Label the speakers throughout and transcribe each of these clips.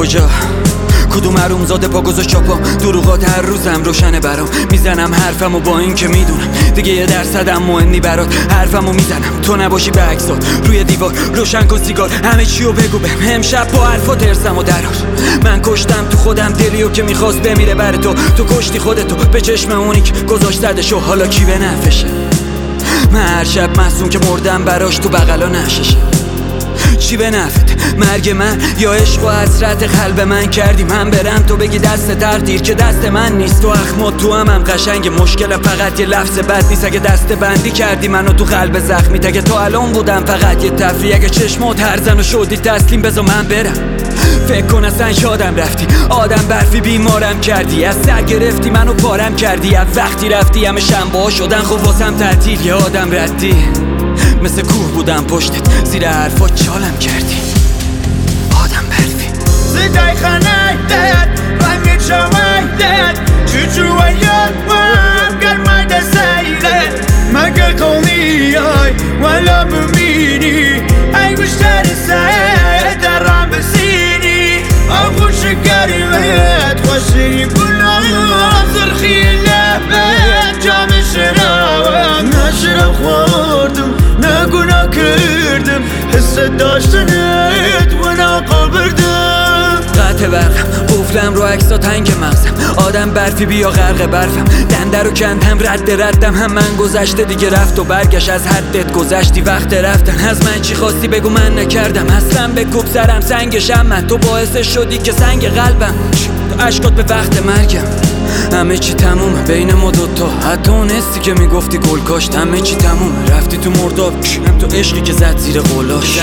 Speaker 1: کجا؟ کدوم حرومزاده پا گذاشت چاپام؟ دروغات هر روزم روشنه برام. میزنم حرفمو با این که میدونم دیگه یه درصدم مهمی برات. حرفمو میزنم تو نباشی به عکسات روی دیوار. روشن کن سیگار همه چیو بگو بهم. امشب با حرفات ارسمو درار. من کشتم تو خودم دلیو که میخواست بمیره بر تو. تو کشتی خودتو به چشم اونی که گذاشت دردشو. حالا کی به نفشه؟ من هر شب مصون که مردم براش تو بغلا نششه. چی به نفت؟ مرگ من یا عشق و حسرت قلب من کردی من برم تو بگی دست تقدیر که دست من نیست. تو اخمات تو هم قشنگ مشکل فقط یه لفظ بد نیست. اگه دست بندی کردی منو تو قلب زخمی تگه تو الان بودم فقط یه تفریح. اگه چشمات هر زن و شدی تسلیم بذار من برم. فکر کن اصلا یادم رفتی آدم برفی بیمارم کردی. از سر گرفتی منو پارم کردی. از وقتی رفتی همه شنبه ها شدن خب واسم تعطیل. یه آدم ردی مثل کوه بودم پشتت زیر حرفات چالم کردی. آدم برفی
Speaker 2: صدای خنکت رنگ چاویدت چجوریت وام گرمای دسیلت مگه قومی های ولا بمینی ای گشتر سعید درم بسینی او شکری بهت خوشی بنا زرخی لبت جام شرابم نشرب خوردم نگونا کردم حس داشتنت و نقابردم.
Speaker 1: قطع برقم قفلم رو عکسا تنگ مغزم. آدم برفی بیا غرق برفم. دنده رو کندم ردم هم من گذشته دیگه رفت و برگشت. از حدت گذشتی وقت رفتن. از من چی خواستی بگو من نکردم. اصلا به کوب سرم سنگشم من. تو باعث شدی که سنگ قلبم اشکات به وقت مرگم. همه چی تمومه بین ما دوتا. حتی اون حسی که میگفتی گل کاشت همه چی تمومه. رفتی تو مرداب هم تو عشقی که زد زیر قلاش.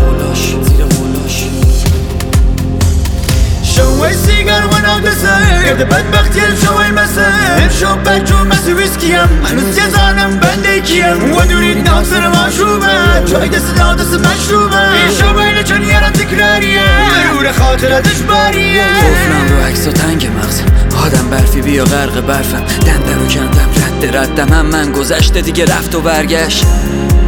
Speaker 2: شوي سيجار وانا قصير قد بدبختي الجو المساء شو بجو مسي ويسكيام انا سيزانم بنديكيام ودوري ناصر مشروبة شوي دس مشروبة شو بين جنيرة تكرارية مرور خاطرة اجبارية.
Speaker 1: قفلم رو عکسا تنگ مغزم. آدم برفی بیا غرق برفم. دنده رو کندم ردم هم من گذشته دیگه رفت و برگشت.